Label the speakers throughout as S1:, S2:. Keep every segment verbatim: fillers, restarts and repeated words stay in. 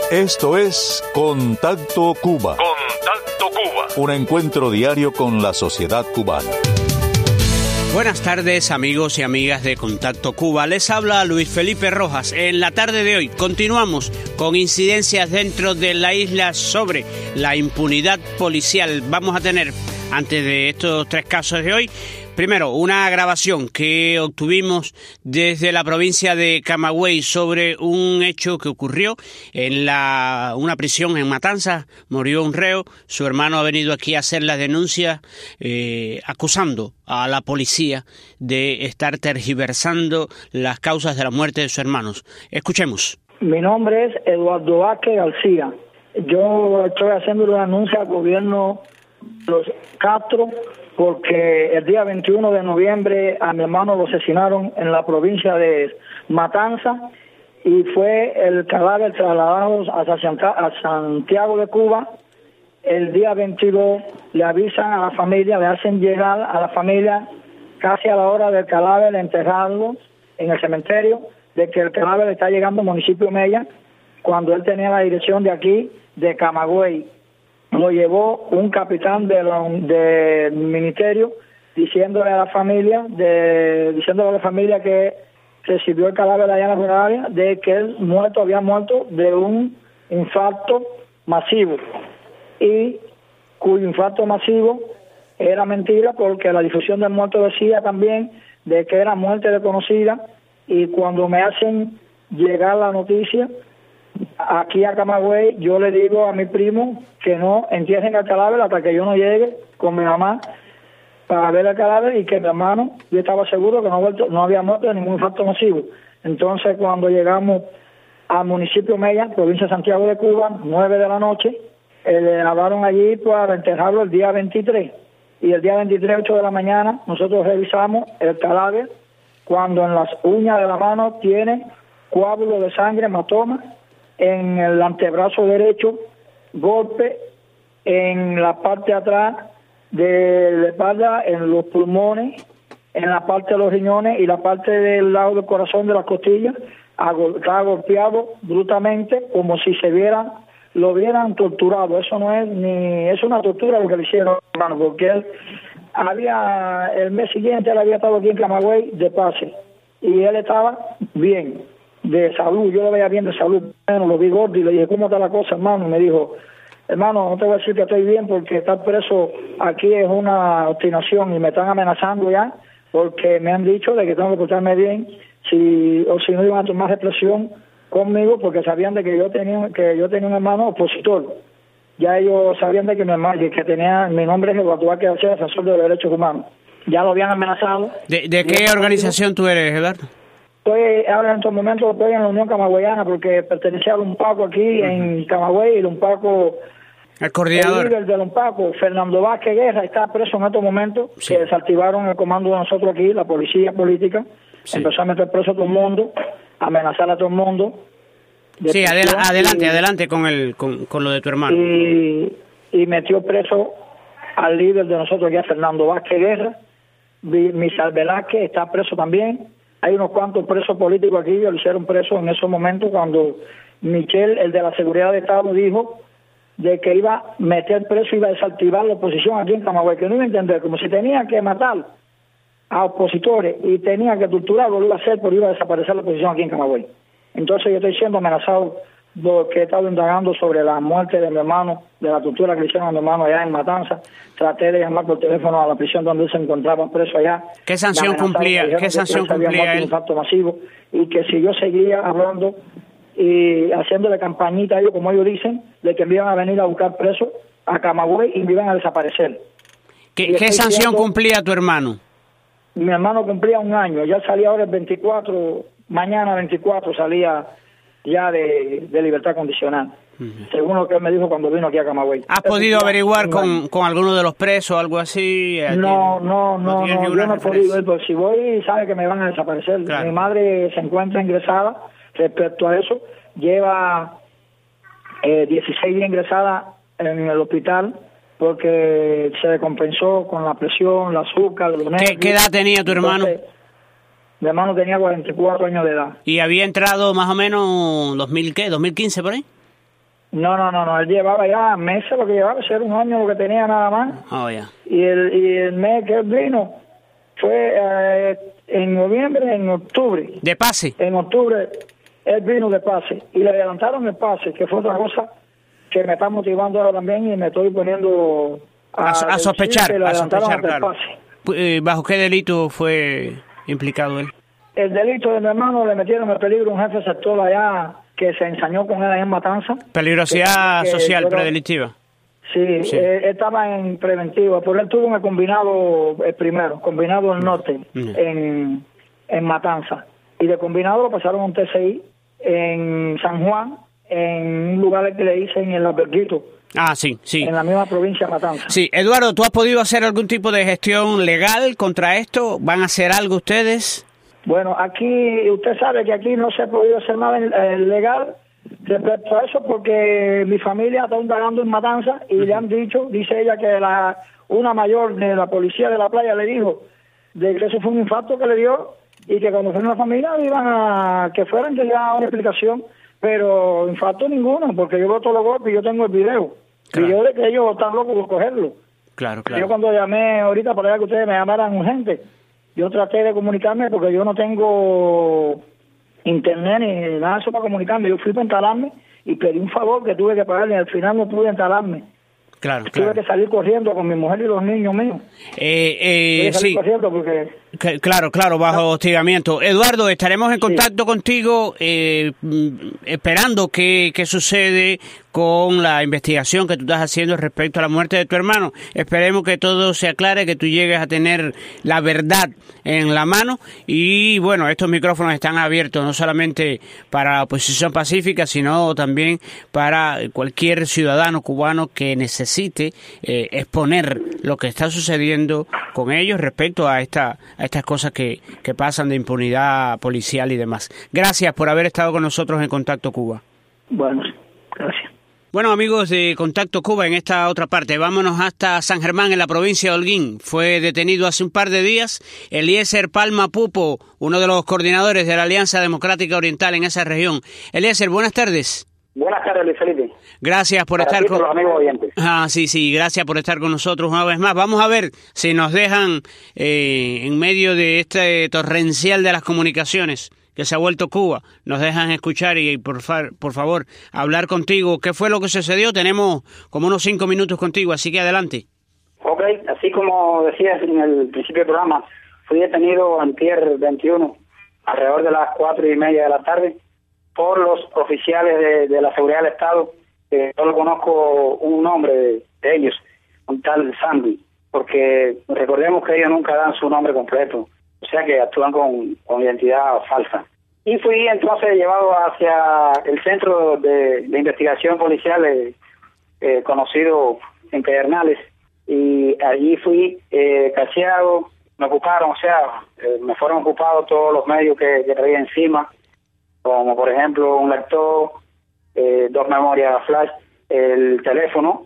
S1: Esto es Contacto Cuba.
S2: Contacto Cuba.
S1: Un encuentro diario con la sociedad cubana.
S3: Buenas tardes, amigos y amigas de Contacto Cuba. Les habla Luis Felipe Rojas. En la tarde de hoy continuamos con incidencias dentro de la isla sobre la impunidad policial. Vamos a tener, antes de estos tres casos de hoy, primero, una grabación que obtuvimos desde la provincia de Camagüey sobre un hecho que ocurrió en la una prisión en Matanzas. Murió un reo, su hermano ha venido aquí a hacer la denuncia eh, acusando a la policía de estar tergiversando las causas de la muerte de sus hermanos. Escuchemos.
S4: Mi nombre es Eduardo Vázquez García. Yo estoy haciendo una denuncia al gobierno de los Castro porque el día veintiuno de noviembre a mi hermano lo asesinaron en la provincia de Matanzas y fue el cadáver trasladado a Santiago de Cuba. El día veintidós le avisan a la familia, le hacen llegar a la familia casi a la hora del cadáver, enterrarlo en el cementerio, de que el cadáver está llegando al municipio Mella, cuando él tenía la dirección de aquí, de Camagüey. Lo llevó un capitán del de ministerio diciéndole a la familia, de, diciéndole a la familia que recibió el cadáver allá en la funeraria, de que él muerto había muerto de un infarto masivo, y cuyo infarto masivo era mentira porque la difusión del muerto decía también de que era muerte desconocida. Y cuando me hacen llegar la noticia aquí a Camagüey, yo le digo a mi primo que no entierren el cadáver hasta que yo no llegue con mi mamá para ver el cadáver, y que mi hermano, yo estaba seguro que no, vuelto, no había muerto de ningún infarto masivo. Entonces, cuando llegamos al municipio Mella, provincia de Santiago de Cuba, nueve de la noche, eh, le hablaron allí para enterrarlo el día veintitrés. Y el día veintitrés, ocho de la mañana, nosotros revisamos el cadáver, cuando en las uñas de la mano tiene coágulo de sangre, hematoma, en el antebrazo derecho, golpe en la parte de atrás de la espalda, en los pulmones, en la parte de los riñones y la parte del lado del corazón de las costillas. Está golpeado brutalmente, como si se viera, lo hubieran torturado. Eso no es ni, es una tortura lo que le hicieron, hermano, porque él había, el mes siguiente él había estado aquí en Camagüey de pase, y él estaba bien, de salud, yo lo veía bien de salud. Bueno, lo vi gordo y le dije, ¿cómo está la cosa, hermano? Y me dijo, hermano, no te voy a decir que estoy bien porque estar preso aquí es una obstinación y me están amenazando ya, porque me han dicho de que tengo que portarme bien, si o si no iban a tomar represión conmigo, porque sabían de que yo tenía que yo tenía un hermano opositor. Ya ellos sabían de que mi hermano, que tenía, mi nombre es Eduardo Vázquez García, defensor de los derechos humanos. Ya lo habían amenazado.
S3: ¿De, de qué organización tú eres, Eduardo?
S4: Estoy ahora en estos momentos estoy en la Unión Camagüeyana porque pertenecía a Lumpaco aquí uh-huh. en Camagüey, y Lumpaco,
S3: el coordinador,
S4: el líder de Lumpaco, Fernando Vázquez Guerra, está preso en estos momentos, sí. Que desactivaron el comando de nosotros aquí, la policía política, sí. Empezó a meter preso a todo el mundo, a amenazar a todo el mundo.
S3: Sí, adel- adelante, y, adelante con el con, con lo de tu hermano.
S4: Y, y metió preso al líder de nosotros aquí, a Fernando Vázquez Guerra. Misael Velázquez está preso también. Hay unos cuantos presos políticos aquí que lo hicieron preso en esos momentos cuando Michel, el de la seguridad de Estado, dijo de que iba a meter preso, iba a desactivar la oposición aquí en Camagüey, que no iba a entender, como si tenía que matar a opositores y tenía que torturarlo, lo iba a hacer, pero iba a desaparecer la oposición aquí en Camagüey. Entonces yo estoy siendo amenazado porque he estado indagando sobre la muerte de mi hermano, de la tortura que le hicieron a mi hermano allá en Matanzas. Traté de llamar por teléfono a la prisión donde él se encontraba preso allá.
S3: ¿Qué sanción cumplía? ¿Qué sanción cumplía él?
S4: Un infarto masivo, y que si yo seguía hablando y haciéndole campañita a ellos, como ellos dicen, de que me iban a venir a buscar preso a Camagüey y me iban a desaparecer.
S3: ¿Qué, ¿qué sanción cumplía tu hermano?
S4: Mi hermano cumplía un año, ya salía ahora el veinticuatro, mañana veinticuatro salía ya de, de libertad condicional, uh-huh. Según lo que él me dijo cuando vino aquí a Camagüey.
S3: ¿Has podido averiguar con, con alguno de los presos o algo así?
S4: No, no, no, no, no yo no he podido ir, porque si voy sabe que me van a desaparecer. Claro. Mi madre se encuentra ingresada respecto a eso, lleva eh, dieciséis días ingresada en el hospital porque se descompensó con la presión, el azúcar, los nervios.
S3: ¿Qué, ¿Qué edad tenía tu hermano?
S4: Entonces, mi hermano tenía cuarenta y cuatro años de edad.
S3: ¿Y había entrado más o menos dos mil qué? ¿dos mil quince por ahí?
S4: No, no, no, no, él llevaba ya meses lo que llevaba, era un año lo que tenía nada más.
S3: Oh, ya. Yeah.
S4: Y el, y el mes que él vino fue eh, en noviembre, en octubre.
S3: ¿De pase?
S4: En octubre él vino de pase y le adelantaron el pase, que fue otra cosa que me está motivando ahora también y me estoy poniendo a,
S3: a, a sospechar.
S4: Que le
S3: a
S4: adelantaron
S3: sospechar, claro.
S4: el pase.
S3: ¿Bajo qué delito fue implicado él?
S4: El delito de mi hermano le metieron en peligro un jefe sector allá que se ensañó con él allá en Matanza.
S3: Peligrosidad que, social que, predelictiva.
S4: Sí, sí. Él, él estaba en preventiva, pero él tuvo en el combinado el primero, combinado del norte, mm. en, en Matanza. Y de combinado lo pasaron a un T C I en San Juan, en un lugar que le dicen el Alberguito.
S3: Ah, sí, sí.
S4: En la misma provincia de Matanza.
S3: Sí, Eduardo, ¿tú has podido hacer algún tipo de gestión legal contra esto? ¿Van a hacer algo ustedes?
S4: Bueno, aquí, usted sabe que aquí no se ha podido hacer nada eh, legal respecto a eso porque mi familia está indagando en Matanza y uh-huh. le han dicho, dice ella que la una mayor de la policía de la playa le dijo de que eso fue un infarto que le dio y que cuando fueron la familia iban a que fueran que le daban una explicación, pero infarto ninguno, porque yo veo todos los golpes y yo tengo el video. Claro. Y yo de que ellos están locos por cogerlo.
S3: Claro, claro.
S4: Yo cuando llamé ahorita para que ustedes me llamaran urgente, yo traté de comunicarme porque yo no tengo internet ni nada de eso para comunicarme. Yo fui para instalarme y pedí un favor que tuve que pagarle y al final no pude instalarme.
S3: Claro,
S4: Tuve
S3: claro.
S4: que salir corriendo con mi mujer y los niños míos.
S3: Eh, eh,
S4: salir
S3: sí.
S4: corriendo porque...
S3: Claro, claro, bajo no. hostigamiento. Eduardo, estaremos en contacto sí. contigo eh, esperando qué, qué sucede con la investigación que tú estás haciendo respecto a la muerte de tu hermano. Esperemos que todo se aclare, que tú llegues a tener la verdad en la mano y bueno, estos micrófonos están abiertos no solamente para la oposición pacífica, sino también para cualquier ciudadano cubano que necesite eh, exponer lo que está sucediendo con ellos respecto a esta a estas cosas que, que pasan de impunidad policial y demás. Gracias por haber estado con nosotros en Contacto Cuba.
S4: Bueno, gracias.
S3: Bueno, amigos de Contacto Cuba, en esta otra parte, vámonos hasta San Germán, en la provincia de Holguín. Fue detenido hace un par de días Eliezer Palma Pupo, uno de los coordinadores de la Alianza Democrática Oriental en esa región. Eliezer, buenas tardes.
S2: Buenas tardes, Luis Felipe.
S3: Gracias por
S2: Para
S3: estar
S2: ti,
S3: con
S2: por los amigos oyentes.
S3: Ah, sí, sí, gracias por estar con nosotros una vez más. Vamos a ver si nos dejan eh, en medio de este torrencial de las comunicaciones que se ha vuelto Cuba, nos dejan escuchar y por, fa- por favor hablar contigo. ¿Qué fue lo que sucedió? Tenemos como unos cinco minutos contigo, así que adelante.
S2: Ok, así como decías en el principio del programa, fui detenido antier veintiuno, alrededor de las cuatro y media de la tarde, por los oficiales de, de la seguridad del Estado, que solo conozco un nombre de, de ellos, un tal Sandy, porque recordemos que ellos nunca dan su nombre completo, o sea que actúan con, con identidad falsa. Y fui entonces llevado hacia el centro de, de investigación policial eh, eh, conocido en Pedernales, y allí fui eh, cacheado, me ocuparon, o sea, eh, me fueron ocupados todos los medios que, que traía encima, como por ejemplo un lector, eh, dos memorias flash, el teléfono,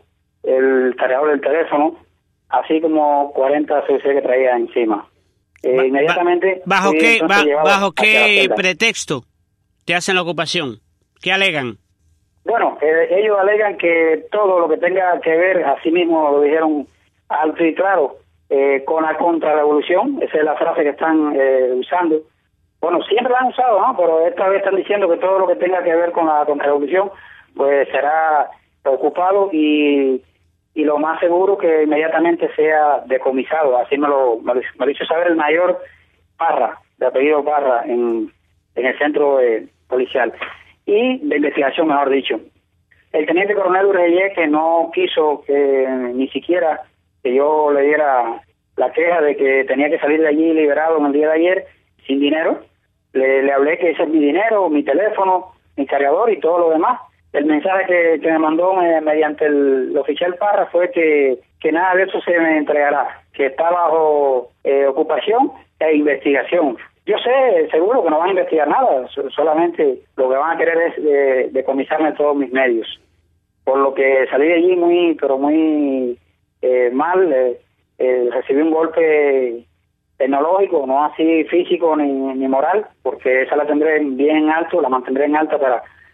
S2: el cargador del teléfono, así como cuarenta C C que traía encima. Eh,
S3: ba-
S2: inmediatamente...
S3: ¿Bajo
S2: fui,
S3: qué, ba- bajo qué
S2: la
S3: pretexto te hacen la ocupación? ¿Qué alegan?
S2: Bueno, eh, ellos alegan que todo lo que tenga que ver, así mismo lo dijeron alto y claro, eh, con la contrarrevolución, esa es la frase que están eh, usando. Bueno, siempre la han usado, ¿no? Pero esta vez están diciendo que todo lo que tenga que ver con la contrarrevolución, pues será ocupado y, y lo más seguro que inmediatamente sea decomisado. Así me lo, me lo, me lo hizo saber el mayor Parra, de apellido Parra, en, en el centro eh, policial. Y de investigación, mejor dicho. El teniente coronel Ureyé, que no quiso que ni siquiera que yo le diera la queja de que tenía que salir de allí liberado en el día de ayer, sin dinero, le, le hablé que ese es mi dinero, mi teléfono, mi cargador y todo lo demás. El mensaje que, que me mandó eh, mediante el, el oficial Parra fue que, que nada de eso se me entregará, que está bajo eh, ocupación e investigación. Yo sé, seguro que no van a investigar nada, solamente lo que van a querer es eh, decomisarme todos mis medios. Por lo que salí de allí muy, pero muy eh, mal, eh, eh, recibí un golpe tecnológico, no así físico ni, ni moral, porque esa la tendré bien alto, la mantendré en alta para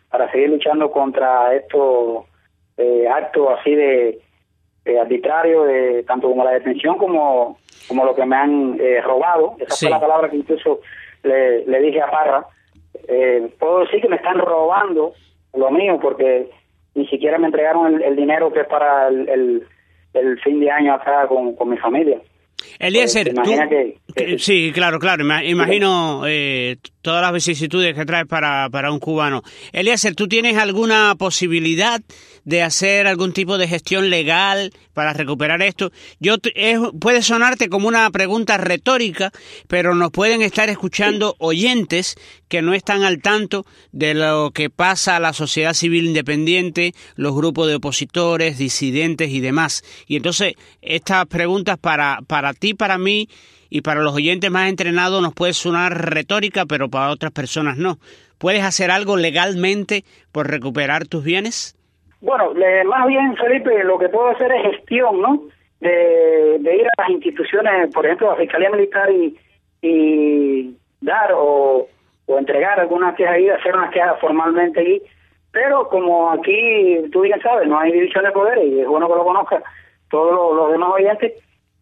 S2: para seguir luchando contra estos eh, actos así de, de arbitrario, de, tanto como la detención como, como lo que me han eh, robado. Esa sí. fue la palabra que incluso le, le dije a Parra. Eh, puedo decir que me están robando lo mío, porque ni siquiera me entregaron el, el dinero que es para el, el, el fin de año acá con, con mi familia.
S3: Eliezer,
S2: pues,
S3: tú,
S2: que, que,
S3: sí, claro, claro, imagino eh, todas las vicisitudes que traes para, para un cubano. Eliezer, ¿tú tienes alguna posibilidad de hacer algún tipo de gestión legal para recuperar esto? Yo es, puede sonarte como una pregunta retórica, pero nos pueden estar escuchando oyentes que no están al tanto de lo que pasa a la sociedad civil independiente, los grupos de opositores, disidentes y demás. Y entonces, estas preguntas para, para ti, para mí y para los oyentes más entrenados nos puede sonar retórica, pero para otras personas no. ¿Puedes hacer algo legalmente por recuperar tus bienes?
S2: Bueno, le, más bien, Felipe, lo que puedo hacer es gestión, ¿no? De, de ir a las instituciones, por ejemplo, a la Fiscalía Militar y, y dar o, o entregar algunas quejas ahí, hacer unas quejas formalmente ahí. Pero como aquí, tú bien sabes, no hay división de poderes, y es bueno que lo conozcan todos los, los demás oyentes,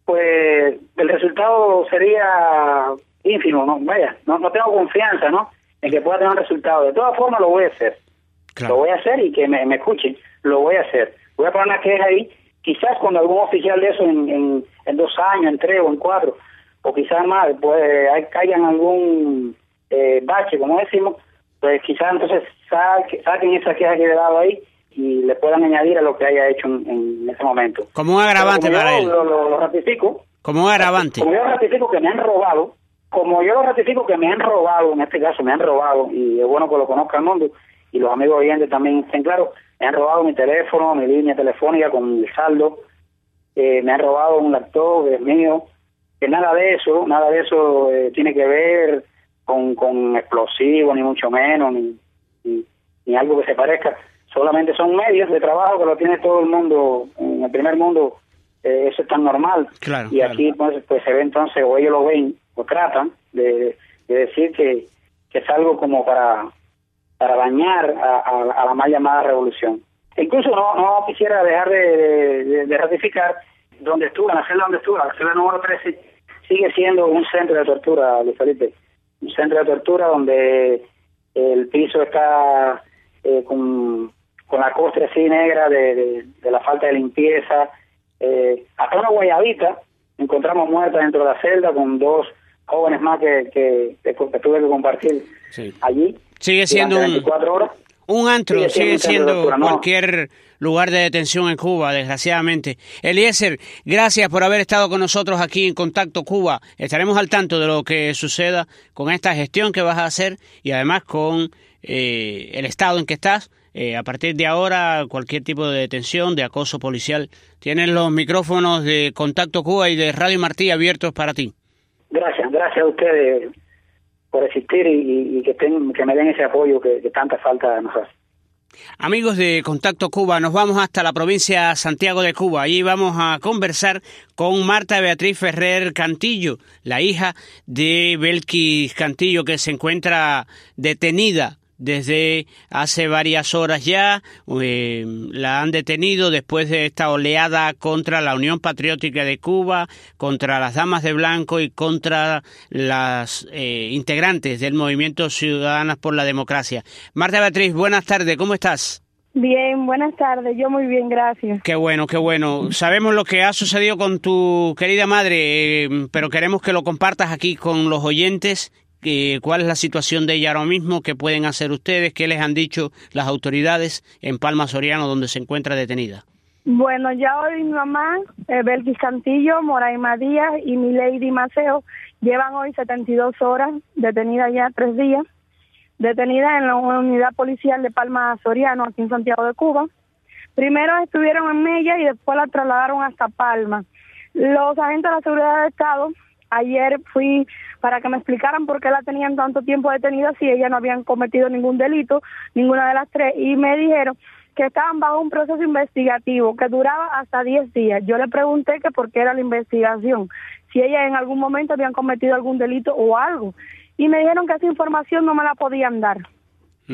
S2: pues el resultado sería ínfimo, ¿no? Vaya, no, no tengo confianza, ¿no?, en que pueda tener un resultado. De todas formas, lo voy a hacer. Claro. Lo voy a hacer y que me, me escuchen. Lo voy a hacer. Voy a poner una queja ahí, quizás cuando algún oficial de eso en, en, en dos años, en tres o en cuatro, o quizás más, pues caigan algún eh, bache, como decimos, pues quizás entonces saque, saquen esa queja que he dado ahí y le puedan añadir a lo que haya hecho en, en ese momento.
S3: Como un agravante
S2: como
S3: para
S2: yo
S3: él.
S2: Lo, lo, lo ratifico.
S3: Como un agravante.
S2: Como yo lo ratifico que me han robado, como yo lo ratifico que me han robado, en este caso me han robado, y es bueno que lo conozca el mundo, y los amigos oyentes también estén claros, me han robado mi teléfono, mi línea telefónica con el saldo, eh, me han robado un laptop, es mío, que nada de eso, nada de eso eh, tiene que ver con, con explosivos, ni mucho menos, ni, ni, ni algo que se parezca. Solamente son medios de trabajo que lo tiene todo el mundo, en el primer mundo, eh, eso es tan normal.
S3: Claro,
S2: y
S3: claro.
S2: Aquí pues, pues se ve entonces, o ellos lo ven, o tratan de, de decir que, que es algo como para, para dañar a, a, a la mal llamada revolución. E incluso no, no quisiera dejar de, de, de ratificar donde estuve, en la celda donde estuve, la celda número trece, sigue siendo un centro de tortura, Luis Felipe. Un centro de tortura donde el piso está eh, con, con la costra así negra de, de, de la falta de limpieza. Eh, hasta una guayabita encontramos muerta dentro de la celda con dos jóvenes más que, que, que, que tuve que compartir sí. allí.
S3: Sigue siendo un, horas. un antro, sigue, sigue siendo, siendo tortura, cualquier no. lugar de detención en Cuba, desgraciadamente. Eliezer, gracias por haber estado con nosotros aquí en Contacto Cuba. Estaremos al tanto de lo que suceda con esta gestión que vas a hacer y además con eh, el estado en que estás. Eh, a partir de ahora, cualquier tipo de detención, de acoso policial, tienen los micrófonos de Contacto Cuba y de Radio Martí abiertos para ti.
S2: Gracias, gracias a ustedes por existir y, y que, ten, que me den ese apoyo que, que tanta falta nos hace.
S3: Amigos de Contacto Cuba, nos vamos hasta la provincia de Santiago de Cuba. Allí vamos a conversar con Marta Beatriz Ferrer Cantillo, la hija de Belkis Cantillo, que se encuentra detenida desde hace varias horas ya. Eh, la han detenido después de esta oleada contra la Unión Patriótica de Cuba, contra las Damas de Blanco y contra las eh, integrantes del Movimiento Ciudadanas por la Democracia. Marta Beatriz, buenas tardes, ¿cómo estás?
S5: Bien, buenas tardes, yo muy bien, gracias.
S3: Qué bueno, qué bueno. Sabemos lo que ha sucedido con tu querida madre, eh, pero queremos que lo compartas aquí con los oyentes. Eh, ¿Cuál es la situación de ella ahora mismo? ¿Qué pueden hacer ustedes? ¿Qué les han dicho las autoridades en Palma Soriano, donde se encuentra detenida?
S5: Bueno, ya hoy mi mamá, eh, Belkis Cantillo, Moraima Díaz y Milady Maceo llevan hoy setenta y dos horas detenida ya tres días, detenida en la unidad policial de Palma Soriano, aquí en Santiago de Cuba. Primero estuvieron en Mella y después la trasladaron hasta Palma. Los agentes de la seguridad del Estado, ayer fui para que me explicaran por qué la tenían tanto tiempo detenida si ella no habían cometido ningún delito, ninguna de las tres, y me dijeron que estaban bajo un proceso investigativo que duraba hasta diez días. Yo le pregunté que por qué era la investigación, si ella en algún momento habían cometido algún delito o algo, y me dijeron que esa información no me la podían dar.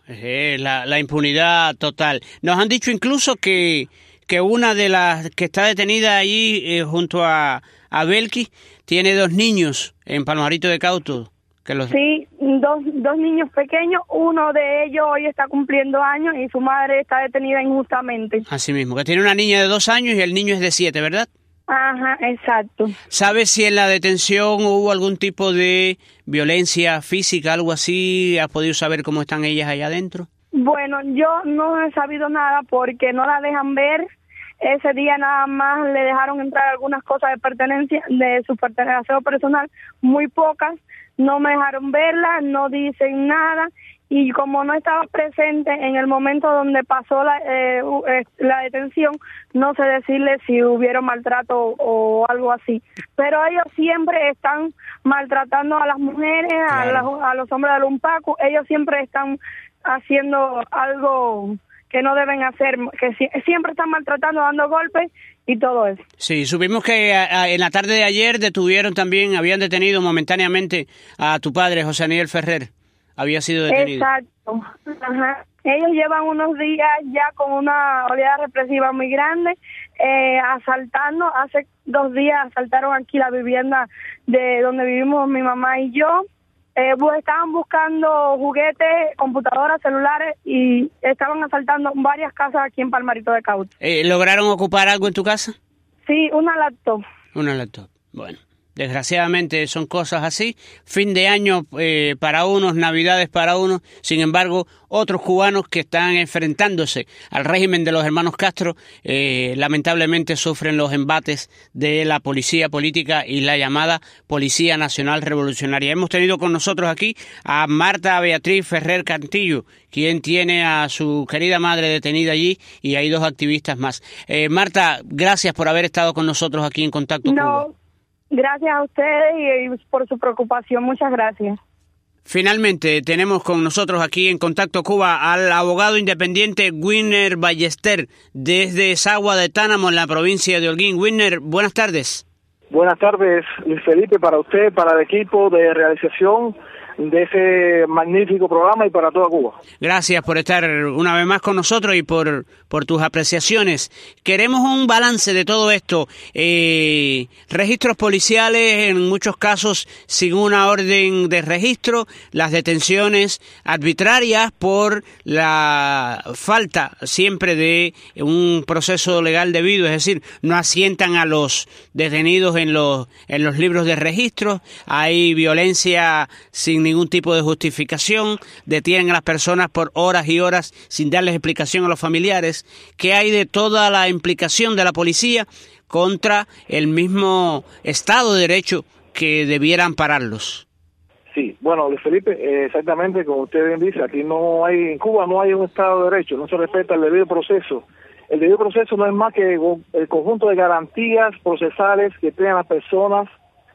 S3: Eh, la, la impunidad total. Nos han dicho incluso que, que una de las que está detenida allí eh, junto a, a Belkis tiene dos niños en Palmarito de Cauto. Que los...
S5: Sí, dos, dos niños pequeños, uno de ellos hoy está cumpliendo años y su madre está detenida injustamente.
S3: Así mismo, que tiene una niña de dos años y el niño es de siete, ¿verdad?
S5: Ajá, exacto.
S3: ¿Sabes si en la detención hubo algún tipo de violencia física, algo así? ¿Has podido saber cómo están ellas allá adentro?
S5: Bueno, yo no he sabido nada porque no la dejan ver. Ese día nada más le dejaron entrar algunas cosas de pertenencia, de su pertenencia personal, muy pocas. No me dejaron verla, no dicen nada. Y como no estaba presente en el momento donde pasó la, eh, la detención, no sé decirle si hubiera maltrato o algo así. Pero ellos siempre están maltratando a las mujeres, claro. a, la, a los hombres del Umpacu. Ellos siempre están haciendo algo que no deben hacer, que si, siempre están maltratando, dando golpes y todo eso.
S3: Sí, supimos que a, a, en la tarde de ayer detuvieron también, habían detenido momentáneamente a tu padre, José Daniel Ferrer. Había sido detenido.
S5: Exacto. Ajá. Ellos llevan unos días ya con una oleada represiva muy grande, eh, asaltando. Hace dos días asaltaron aquí la vivienda de donde vivimos mi mamá y yo. Eh, estaban buscando juguetes, computadoras, celulares y estaban asaltando varias casas aquí en Palmarito de Cauto.
S3: Eh, ¿Lograron ocupar algo en tu casa?
S5: Sí, una laptop.
S3: Una laptop, bueno. Desgraciadamente son cosas así, fin de año eh, para unos, navidades para unos, sin embargo, otros cubanos que están enfrentándose al régimen de los hermanos Castro, eh, lamentablemente sufren los embates de la policía política y la llamada Policía Nacional Revolucionaria. Hemos tenido con nosotros aquí a Marta Beatriz Ferrer Cantillo, quien tiene a su querida madre detenida allí, y hay dos activistas más. Eh, Marta, gracias por haber estado con nosotros aquí en Contacto
S5: no.
S3: Cuba.
S5: Gracias a ustedes y, y por su preocupación. Muchas gracias.
S3: Finalmente, tenemos con nosotros aquí en Contacto Cuba al abogado independiente Winner Ballester, desde Sagua de Tánamo, en la provincia de Holguín. Winner, buenas tardes.
S6: Buenas tardes, Luis Felipe, para usted, para el equipo de realización de ese magnífico programa y para toda Cuba.
S3: Gracias por estar una vez más con nosotros y por, por tus apreciaciones. Queremos un balance de todo esto. Eh, registros policiales, en muchos casos sin una orden de registro, las detenciones arbitrarias por la falta siempre de un proceso legal debido, es decir, no asientan a los detenidos en los, en los libros de registro, hay violencia sin ningún tipo de justificación, detienen a las personas por horas y horas sin darles explicación a los familiares. ¿Qué hay de toda la implicación de la policía contra el mismo Estado de Derecho que debiera ampararlos?
S6: Sí, bueno, Luis Felipe, eh, exactamente como usted bien dice, aquí no hay, en Cuba no hay un Estado de Derecho, no se respeta el debido proceso. El debido proceso no es más que el conjunto de garantías procesales que tienen las personas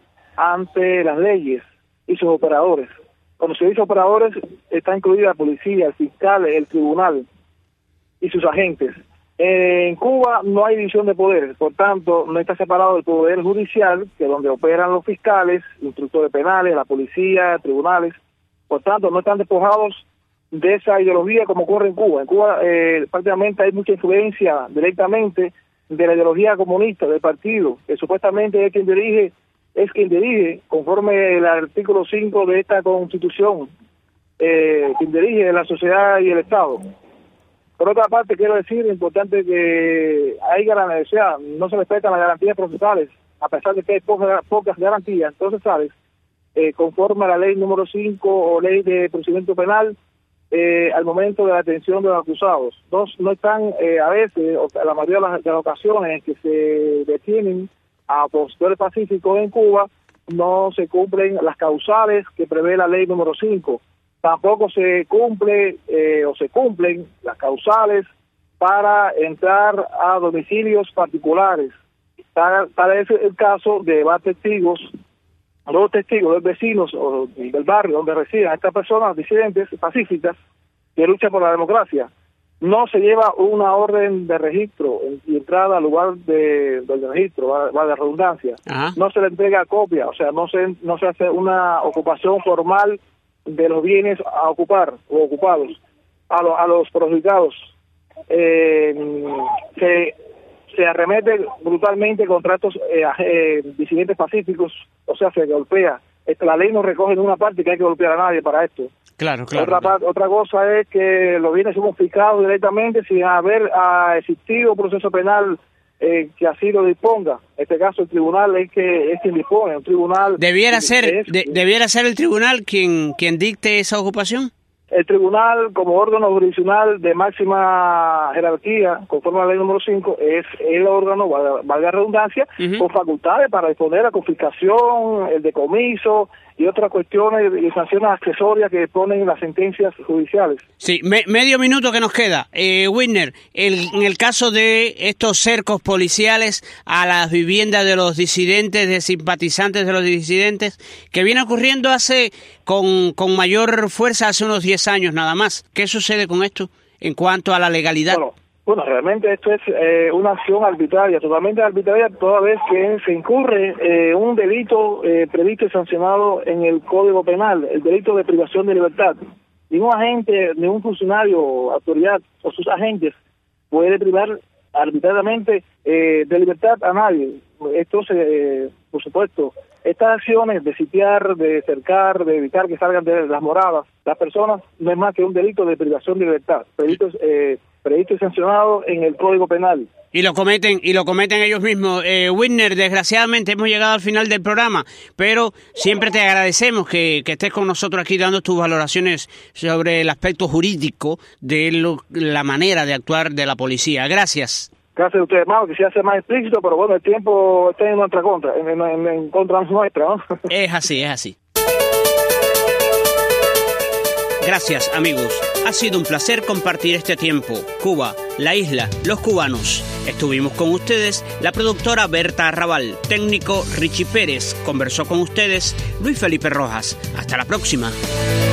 S6: ante las leyes y sus operadores. Cuando se dice operadores, está incluida la policía, el fiscal, el tribunal y sus agentes. En Cuba no hay división de poderes, por tanto, no está separado el poder judicial, que es donde operan los fiscales, instructores penales, la policía, tribunales. Por tanto, no están despojados de esa ideología como ocurre en Cuba. En Cuba eh, prácticamente hay mucha influencia directamente de la ideología comunista, del partido, que supuestamente es quien dirige es quien dirige, conforme el artículo cinco de esta Constitución, eh, quien dirige la sociedad y el Estado. Por otra parte, quiero decir, importante que hay garantías, no se respetan las garantías procesales, a pesar de que hay pocas, pocas garantías. Entonces, ¿sabes? Eh, conforme a la ley número cinco o ley de procedimiento penal, eh, al momento de la atención de los acusados. Dos, no están, eh, a veces, o la mayoría de las, de las ocasiones en que se detienen a opositores pacíficos en Cuba, no se cumplen las causales que prevé la ley número cinco. Tampoco se cumple eh, o se cumplen las causales para entrar a domicilios particulares. Tal, tal es el caso de varios testigos, dos testigos, dos vecinos o del barrio donde residen estas personas disidentes pacíficas que luchan por la democracia. No se lleva una orden de registro y entrada al lugar de, del registro, va, va de redundancia. Ajá. No se le entrega copia, o sea, no se no se hace una ocupación formal de los bienes a ocupar o ocupados. a, lo, a los perjudicados. Eh, se, se arremete brutalmente contra estos eh, eh, disidentes pacíficos, o sea, se golpea. La ley no recoge en una parte que hay que golpear a nadie para esto.
S3: Claro, claro.
S6: Otra,
S3: claro.
S6: otra cosa es que los bienes son confiscados directamente sin haber ah, existido proceso penal eh, que así lo disponga. En este caso el tribunal es que es quien dispone, un tribunal...
S3: ¿Debiera ser
S6: es,
S3: de, debiera ser el tribunal quien, quien dicte esa ocupación?
S6: El tribunal, como órgano jurisdiccional de máxima jerarquía, conforme a la ley número cinco, es el órgano, valga, valga redundancia, uh-huh. con facultades para disponer la confiscación, el decomiso y otras cuestiones y sanciones accesorias que ponen las sentencias judiciales.
S3: Sí, me, medio minuto que nos queda. Eh, Whitner, el, en el caso de estos cercos policiales a las viviendas de los disidentes, de simpatizantes de los disidentes, que viene ocurriendo hace con, con mayor fuerza hace unos diez años nada más. ¿Qué sucede con esto en cuanto a la legalidad?
S6: Bueno, bueno realmente esto es eh, una acción arbitraria, totalmente arbitraria, toda vez que se incurre eh, un delito eh, previsto y sancionado en el Código Penal, el delito de privación de libertad. Ningún agente, ningún funcionario, autoridad o sus agentes puede privar arbitrariamente eh, de libertad a nadie. Esto se, eh, por supuesto, estas acciones de sitiar, de cercar, de evitar que salgan de las moradas las personas, no es más que un delito de privación de libertad, previsto, eh, previsto y sancionado en el Código Penal.
S3: Y lo cometen y lo cometen ellos mismos. Eh, Whitner, desgraciadamente hemos llegado al final del programa, pero siempre te agradecemos que, que estés con nosotros aquí dando tus valoraciones sobre el aspecto jurídico de lo, la manera de actuar de la policía. Gracias.
S6: Gracias a ustedes, hermano, que se hace más explícito, pero bueno, el tiempo está en nuestra contra, en, en, en contra nuestra, ¿no?
S3: Es así, es así. Gracias, amigos. Ha sido un placer compartir este tiempo. Cuba, la isla, los cubanos. Estuvimos con ustedes la productora Berta Arrabal, técnico Richie Pérez. Conversó con ustedes Luis Felipe Rojas. Hasta la próxima.